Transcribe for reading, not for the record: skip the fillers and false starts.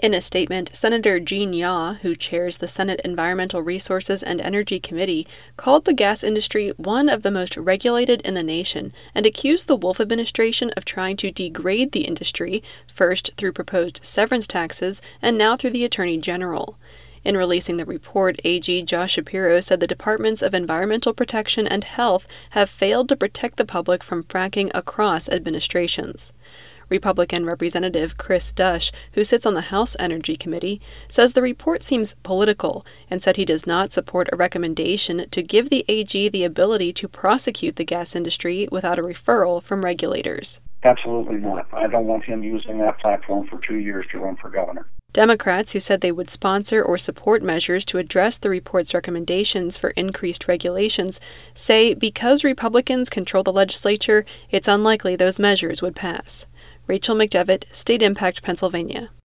In a statement, Senator Gene Yaw, who chairs the Senate Environmental Resources and Energy Committee, called the gas industry one of the most regulated in the nation and accused the Wolf administration of trying to degrade the industry, first through proposed severance taxes and now through the Attorney General. In releasing the report, AG Josh Shapiro said the Departments of Environmental Protection and Health have failed to protect the public from fracking across administrations. Republican Representative Chris Dush, who sits on the House Energy Committee, says the report seems political and said he does not support a recommendation to give the AG the ability to prosecute the gas industry without a referral from regulators. Absolutely not. I don't want him using that platform for 2 years to run for governor. Democrats, who said they would sponsor or support measures to address the report's recommendations for increased regulations, say because Republicans control the legislature, it's unlikely those measures would pass. Rachel McDevitt, State Impact, Pennsylvania.